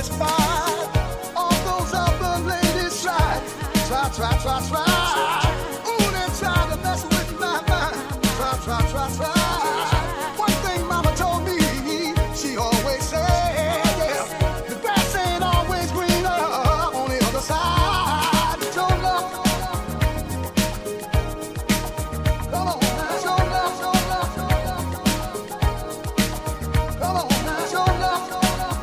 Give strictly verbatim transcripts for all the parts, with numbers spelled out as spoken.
always fight. All those other ladies try, try, try, try, try. Ooh, they try to mess with my mind. Try, try, try, try. One thing Mama told me, she always said, yeah, the grass ain't always greener on the other side. Show love, come on now, show love, show love, show love, come on now, show love, show love,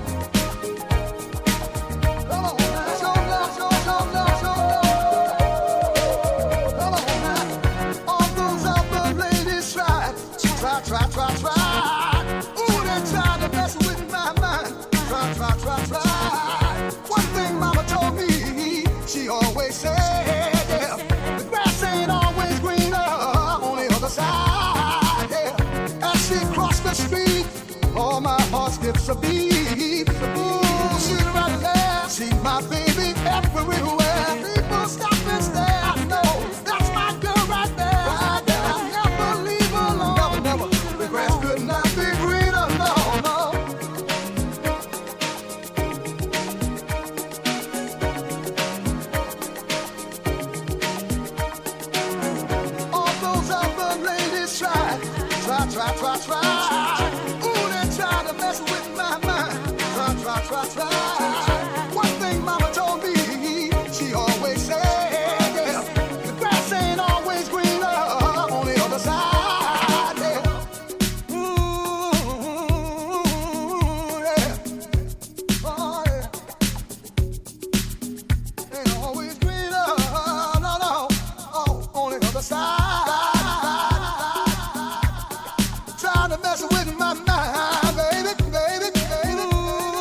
come on now, show love, show love, show love, come on now. All those other ladies try, try, try, try, try. Ooh, they try to mess with my mind. Try, try, try, try. One thing Mama told me, she always said, yeah, the grass ain't always greener on the other side. Yeah. As she crossed the street, oh, my heart skips a beat. Ooh, she's right there. See my baby everywhere. People stop and stare. I know that's my girl right there. Right there. I never leave her alone. Never, never. The grass could not be greener. No, no. All those other ladies try, try, try, try, try. Ooh, they try to mess with my mind. Try, try, try, try.